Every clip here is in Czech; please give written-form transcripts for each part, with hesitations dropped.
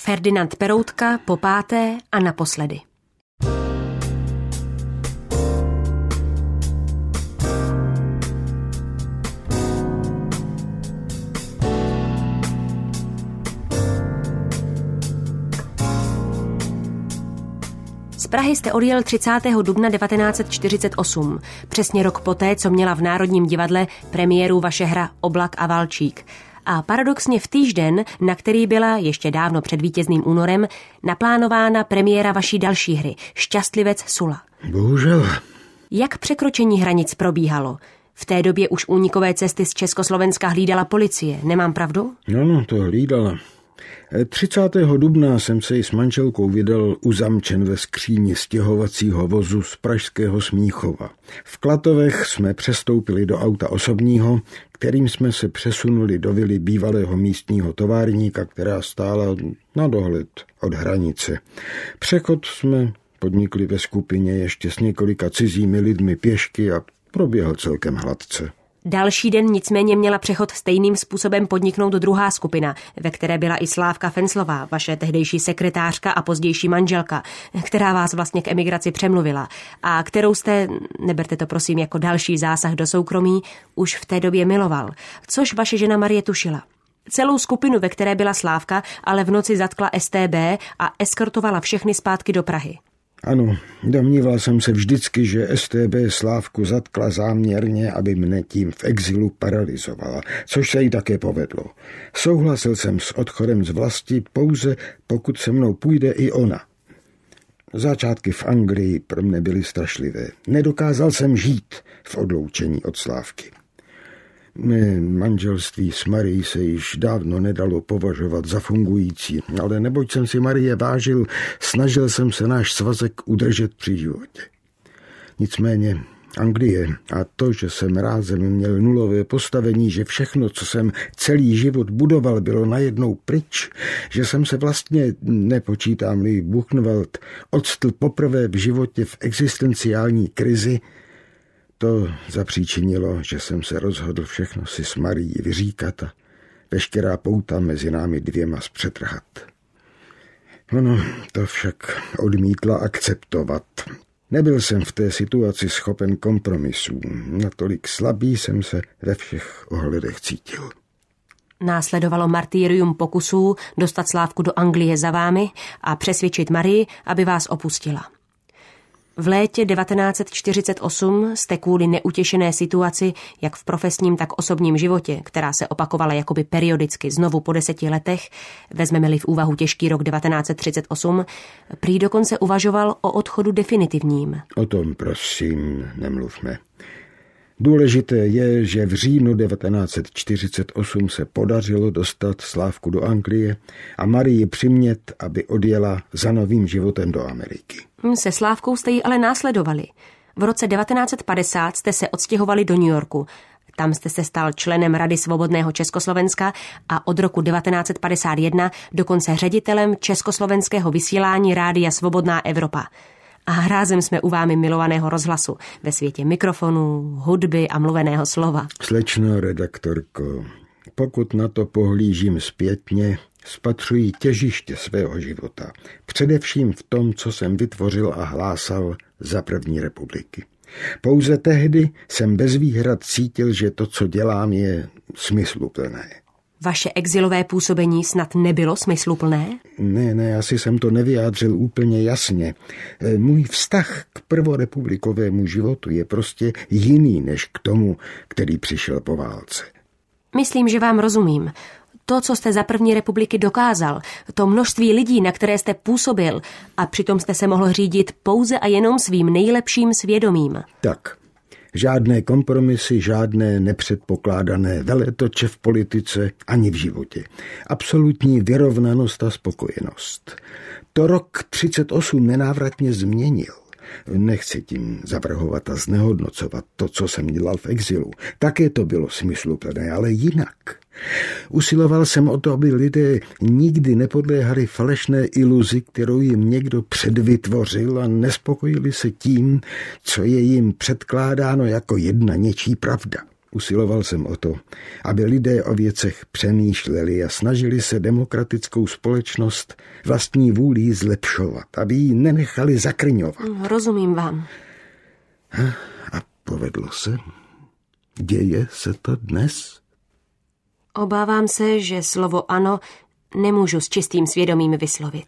Ferdinand Peroutka po páté a naposledy. Z Prahy jste odjel 30. dubna 1948, přesně rok poté, co měla v Národním divadle premiéru vaše hra Oblak a Valčík. A paradoxně v týžden, na který byla ještě dávno před vítězným únorem naplánována premiéra vaší další hry Šťastlivec Sula. Bohužel. Jak překročení hranic probíhalo? V té době už únikové cesty z Československa hlídala policie, nemám pravdu? No, to hlídala. 30. dubna jsem se i s manželkou vydal uzamčen ve skříni stěhovacího vozu z pražského Smíchova. V Klatovech jsme přestoupili do auta osobního, kterým jsme se přesunuli do vily bývalého místního továrníka, která stála na dohled od hranice. Přechod jsme podnikli ve skupině ještě s několika cizími lidmi pěšky a proběhl celkem hladce. Další den nicméně měla přechod stejným způsobem podniknout druhá skupina, ve které byla i Slávka Fenclová, vaše tehdejší sekretářka a pozdější manželka, která vás vlastně k emigraci přemluvila a kterou jste, neberte to prosím jako další zásah do soukromí, už v té době miloval, což vaše žena Marie tušila. Celou skupinu, ve které byla Slávka, ale v noci zatkla StB a eskortovala všechny zpátky do Prahy. Ano, domníval jsem se vždycky, že StB Slávku zatkla záměrně, aby mne tím v exilu paralyzovala, což se jí také povedlo. Souhlasil jsem s odchodem z vlasti pouze, pokud se mnou půjde i ona. Začátky v Anglii pro mne byly strašlivé. Nedokázal jsem žít v odloučení od Slávky. Mé manželství s Marií se již dávno nedalo považovat za fungující, ale neboť jsem si Marie vážil, snažil jsem se náš svazek udržet při životě. Nicméně Anglie a to, že jsem rázem měl nulové postavení, že všechno, co jsem celý život budoval, bylo najednou pryč, že jsem se vlastně, nepočítám-li Buchenwald, odstl poprvé v životě v existenciální krizi, to zapříčinilo, že jsem se rozhodl všechno si s Marií vyříkat a veškerá pouta mezi námi dvěma zpřetrhat. Ono to však odmítla akceptovat. Nebyl jsem v té situaci schopen kompromisů. Natolik slabý jsem se ve všech ohledech cítil. Následovalo martýrium pokusů dostat Slávku do Anglie za vámi a přesvědčit Marii, aby vás opustila. V létě 1948 jste kvůli neutěšené situaci, jak v profesním, tak osobním životě, která se opakovala jakoby periodicky znovu po 10 letech, vezmeme-li v úvahu těžký rok 1938, prý dokonce uvažoval o odchodu definitivním. O tom prosím nemluvme. Důležité je, že v říjnu 1948 se podařilo dostat Slávku do Anglie a Marii přimět, aby odjela za novým životem do Ameriky. Se Slávkou jste ji ale následovali. V roce 1950 jste se odstěhovali do New Yorku. Tam jste se stal členem Rady svobodného Československa a od roku 1951 dokonce ředitelem československého vysílání Rádia Svobodná Evropa. A hrázem jsme u vámi milovaného rozhlasu ve světě mikrofonů, hudby a mluveného slova. Slečno redaktorko, pokud na to pohlížím zpětně, spatřuji těžiště svého života. Především v tom, co jsem vytvořil a hlásal za první republiky. Pouze tehdy jsem bez výhrad cítil, že to, co dělám, je smysluplné. Vaše exilové působení snad nebylo smysluplné? Ne, asi jsem to nevyjádřil úplně jasně. Můj vztah k prvorepublikovému životu je prostě jiný než k tomu, který přišel po válce. Myslím, že vám rozumím. To, co jste za první republiky dokázal, to množství lidí, na které jste působil a přitom jste se mohl řídit pouze a jenom svým nejlepším svědomím. Tak. Žádné kompromisy, žádné nepředpokládané veletoče v politice ani v životě. Absolutní vyrovnanost a spokojenost. To rok 38 nenávratně změnil. Nechci tím zavrhovat a znehodnocovat to, co jsem dělal v exilu. Také to bylo smysluplné, ale jinak. Usiloval jsem o to, aby lidé nikdy nepodléhali falešné iluzi, kterou jim někdo předvytvořil a nespokojili se tím, co je jim předkládáno jako jedna něčí pravda. Usiloval jsem o to, aby lidé o věcech přemýšleli a snažili se demokratickou společnost vlastní vůlí zlepšovat, aby ji nenechali zakrňovat. Rozumím vám. A povedlo se? Děje se to dnes? Obávám se, že slovo ano nemůžu s čistým svědomím vyslovit.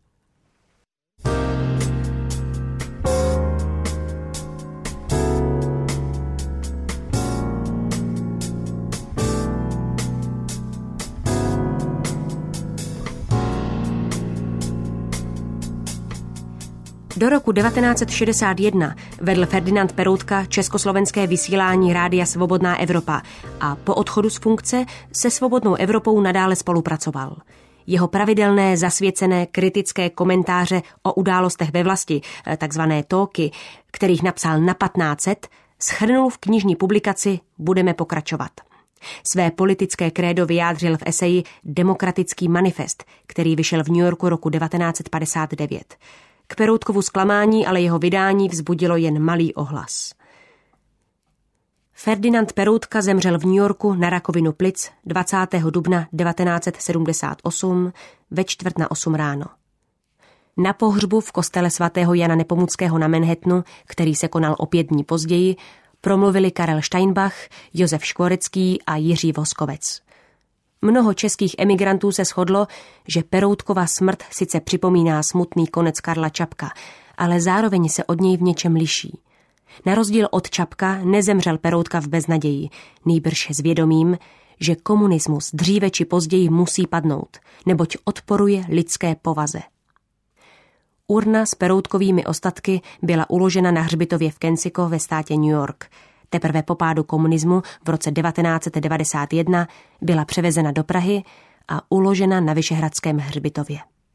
Do roku 1961 vedl Ferdinand Peroutka československé vysílání Rádia Svobodná Evropa a po odchodu z funkce se Svobodnou Evropou nadále spolupracoval. Jeho pravidelné zasvěcené kritické komentáře o událostech ve vlasti, takzvané talky, kterých napsal na 1500, shrnul v knižní publikaci Budeme pokračovat. Své politické krédo vyjádřil v eseji Demokratický manifest, který vyšel v New Yorku roku 1959. K Peroutkovu zklamání ale jeho vydání vzbudilo jen malý ohlas. Ferdinand Peroutka zemřel v New Yorku na rakovinu plic 20. dubna 1978 ve 7:45 ráno. Na pohřbu v kostele svatého Jana Nepomuckého na Manhattanu, který se konal o 5 dní později, promluvili Karel Steinbach, Josef Škvorecký a Jiří Voskovec. Mnoho českých emigrantů se shodlo, že Peroutkova smrt sice připomíná smutný konec Karla Čapka, ale zároveň se od něj v něčem liší. Na rozdíl od Čapka nezemřel Peroutka v beznaději, nýbrž s vědomím, že komunismus dříve či později musí padnout, neboť odporuje lidské povaze. Urna s Peroutkovými ostatky byla uložena na hřbitově v Kensico ve státě New York. Teprve po pádu komunismu v roce 1991 byla převezena do Prahy a uložena na Vyšehradském hřbitově.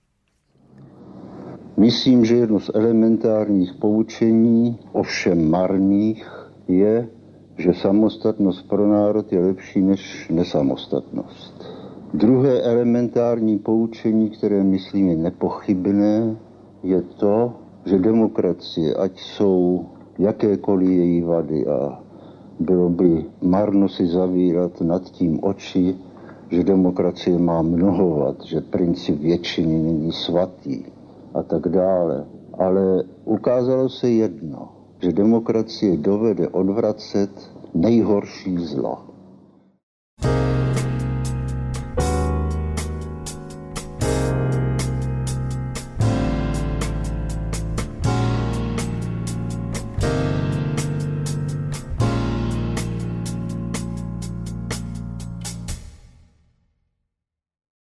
Myslím, že jedno z elementárních poučení, ovšem marných, je, že samostatnost pro národ je lepší než nesamostatnost. Druhé elementární poučení, které myslím je nepochybné, je to, že demokracie, ať jsou jakékoliv její vady, a bylo by marno si zavírat nad tím oči, že demokracie má mnoho vad, že princip většiny není svatý a tak dále. Ale ukázalo se jedno, že demokracie dovede odvracet nejhorší zlo.